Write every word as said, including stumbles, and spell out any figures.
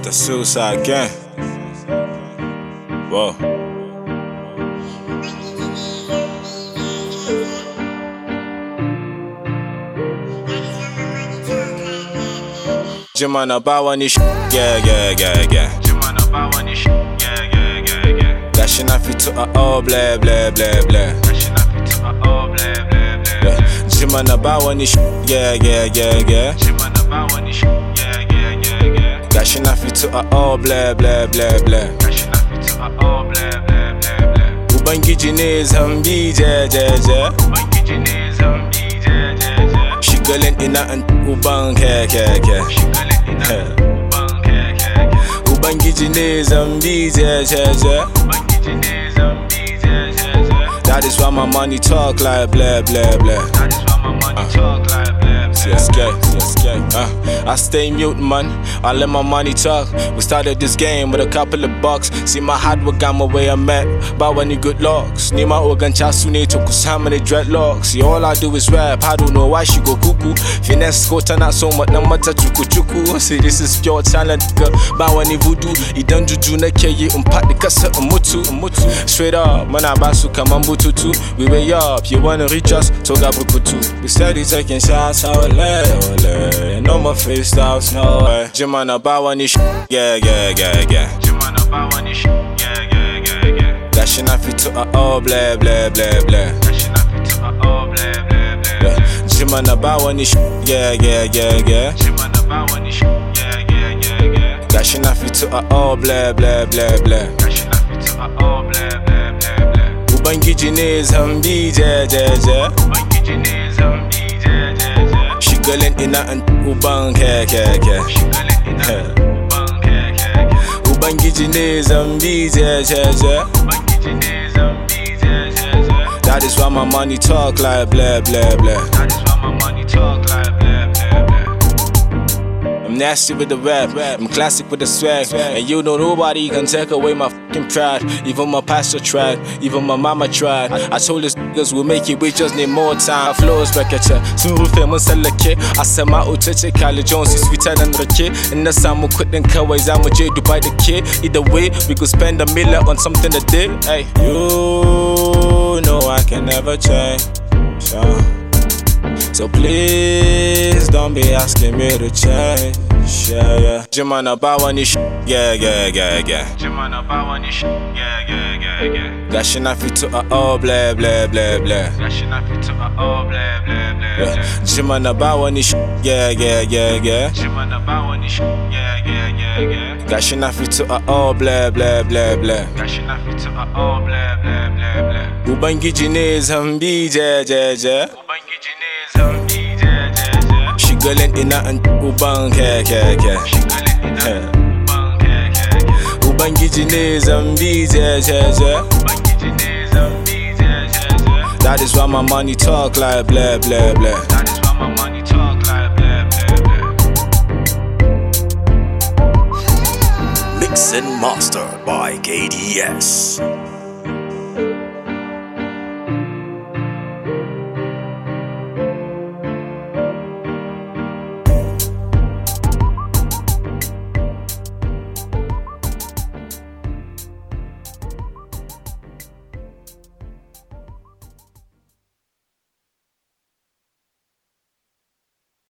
the suicide gang. Whoa. Jimana bawani sh, yeah, yeah, yeah, yeah. Jimana bawani sh, yeah, yeah, yeah, yeah. Lashing off it to a oh, blah, blah, blah, blah. Lashing off it to a oh, blah, blah, blah. Jimana bawani sh, yeah, yeah, yeah, yeah. Jimana bawani sh, yeah, yeah, yeah, yeah. Lashing off it to a oh, blah, blah, blah, blah. Lashing off it to a oh, blah, blah, blah, blah. Ubangiji ne zambi, ja, ja, ja. Ubangiji ne zambi, ja, ja, ja. Shigalin ina an uban ke, ke, ke. Shigalin ina uban ke, ke, ke. Ubangiji ne zambi, ja, ja, ja. Ubangiji ne zambi, ja, ja, ja. That is why my money talk like blah, blah, blah. That is why my money uh. talk like blah, blah. C S K, C S K, uh. I stay mute, man. I let my money talk. We started this game with a couple of bucks. See my hard work got my way I met. But when you good locks, need my organ chasune to kusama the dreadlocks. See, all I do is rap. I don't know why she go cuckoo. Finesse go turn out so much. No matter chuku chuku. See, this is pure talent. But when you voodoo, he done juju na keye umpat the kasa umutu umutu. Straight up, man, I basu kamambu tutu. We way up, you wanna reach us? Toga bukutu. We steady taking shots, how ole ole. No more freestyles, no way. Jimana bawani sh, yeah, yeah, yeah, yeah. Jimana bawani sh, yeah, yeah, yeah, yeah. Lashing off it to a oh, blah, blah, blah, blah. Lashing off it to a oh, blah, blah, blah, blah. Jimana bawani sh, yeah, yeah, yeah, yeah. Jimana bawani sh, yeah, yeah, yeah, yeah. Lashing off it to a oh, blah, blah, blah, blah. Lashing off it to a oh, blah, blah, blah, blah. Ubangiji ne zambi, ja, ja, ja. Ubangiji ne zambi, ja, ja, ja. Shigalin ina an uban ke, ke, ke. Shigalin ina uban ke, ke, ke. Ubangiji ne zambi, ja, ja, ja. Ubangiji ne zambi, ja, ja, ja. That is why my money talk like blah, blah, blah. That is why my money talk like blah, blah, blah. I'm nasty with the rap, I'm classic with the swag. And you know nobody can take away my fucking pride. Even my pastor tried, even my mama tried. I told these niggas we'll make it, we just need more time. Flows back at ya, soon mun sallake. I said my utace Kylie Jones is sweeter than Rake. And that's how I'm quitting kawai zamu je Dubai the kid. Either way, we could spend a million on something that did. Hey, you know I can never change. So, so please don't be asking me to change. Yeah, yeah. Jimana bawani sh, yeah, yeah, yeah, yeah. Jimana bawani sh, yeah, yeah, yeah, yeah. Lashing off it to a oh, blah, blah, blah, blah. Lashing off it to a oh, blah, blah, blah, blah. Jimana bawani sh, yeah, yeah, yeah, yeah. Jimana bawani sh, yeah, yeah, yeah, yeah. Lashing off it to a oh, blah, blah, blah, blah. Lashing off it to a oh, blah, blah, blah, blah. Ubangiji ne zambi, ja, ja, ja. Ubangiji ne zambi, ja, ja, ja. Shigalin ina an uban ke, ke, ke. Shigalin ina uban ke, ke, ke. Ubangiji ne zambi, ja, ja, ja. Ubangiji ne zambi, ja, ja, ja. That is why my money talk like blah, blah, blah. That is why my money talk like blah, blah, blah. Mix and mastered by K D S.